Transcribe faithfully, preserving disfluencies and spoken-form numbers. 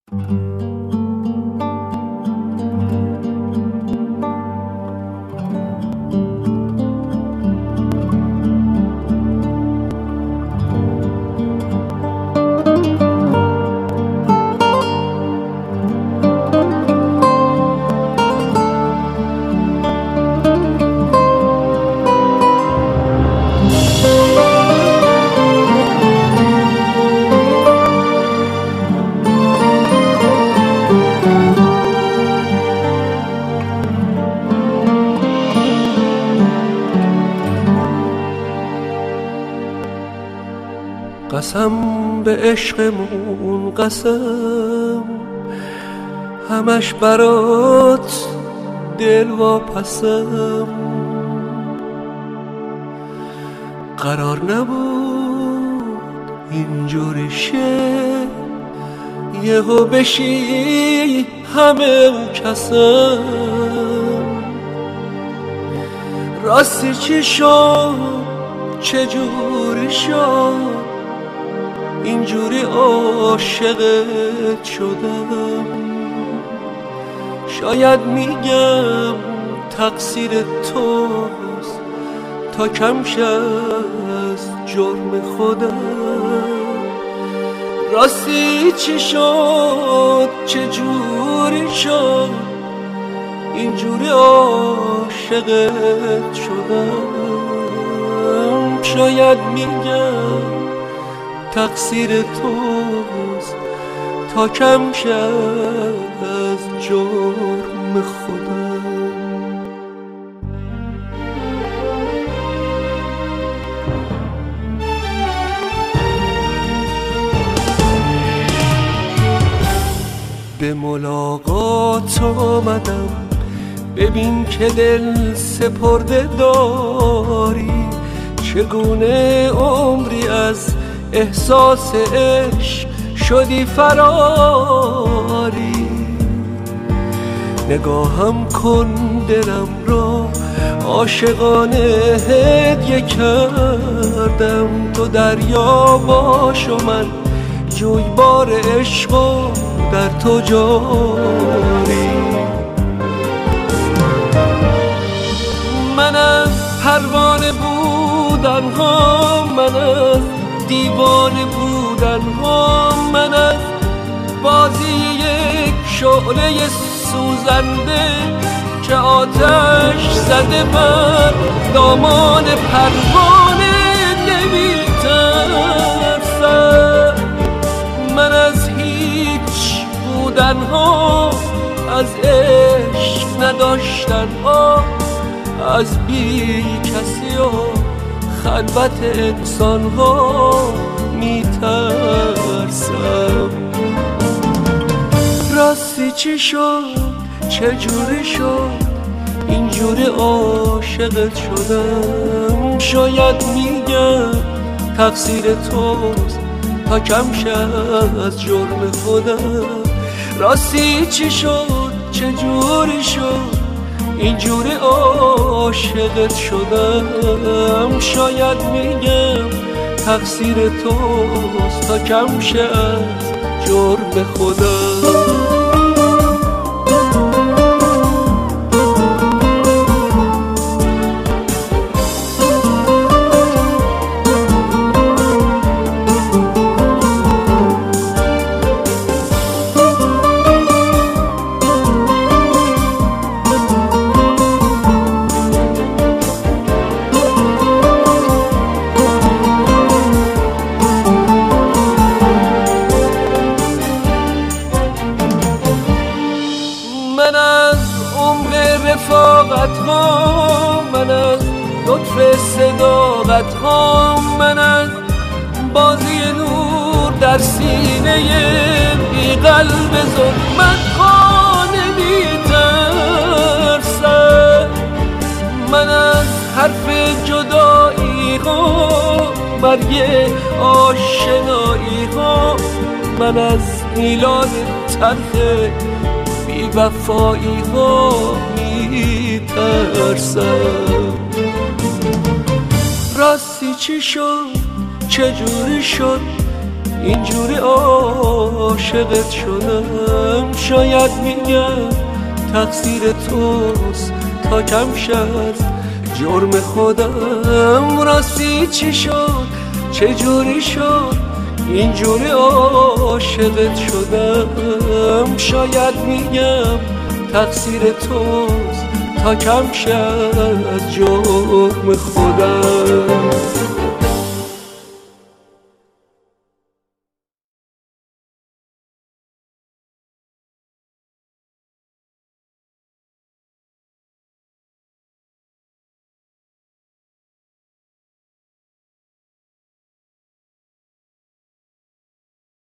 قسم به عشقمون، قسم همش برات دل واپسم. قرار نبود اینجوری شه، یهو بشی همه کسم. راستی چی شد، چجوری شد، اینجوری عاشقت شدم؟ شاید میگم تقصیر توست، تا کم شه از جرم خودم. راستی چی شد، چجوری شد، اینجوری عاشقت شدم؟ شاید میگم تقصیر توست، تا کم شه از جرم خودم. به ملاقات آمدم، ببین که دل سپرده داری. چگونه عمری از احساس عشق شدی فراری. نگاهم کن دلم را عاشقانه هدیه کردم. تو دریا باش و من جویبار عشق و در تو جاری. من از پروانه بودن ها، من از دیوانه بودن ها، من از بازی یک شعله سوزنده که آتش زده بر دامان پروانه نمی‌ترسم. من از هیچ بودن ها، از عشق نداشتن ها، از بی کسی ها، خلوت انسان ها میترسم. راستی چی شد، چجوری شد، اینجوری عاشقت شدم؟ شاید میگم تقصیر توست، تا کم شه از جرم خودم. راستی چی شد، چجوری شد، اینجوری عاشقت شدم؟ شاید میگم تقصیر توست، تا کم شه از جرم خودم. من از عمر رفاقت ها، من از لطف صداقت ها، من از بازی نور در سینه بی قلب ظلمت ها نمیترسم. من از حرف جدایی ها، مرگ آشنایی ها، من از میلاد تلخ بی وفایی ها میترسم. راستی چی شد، چجوری شد، اینجوری عاشقت شدم. شاید میگم تقصیر توست تا کم شد جرم خودم. راستی چی شد چجوری شد اینجوری عاشقت شدم. شاید میگم تقصیر توست تا کم شد جرم خودم.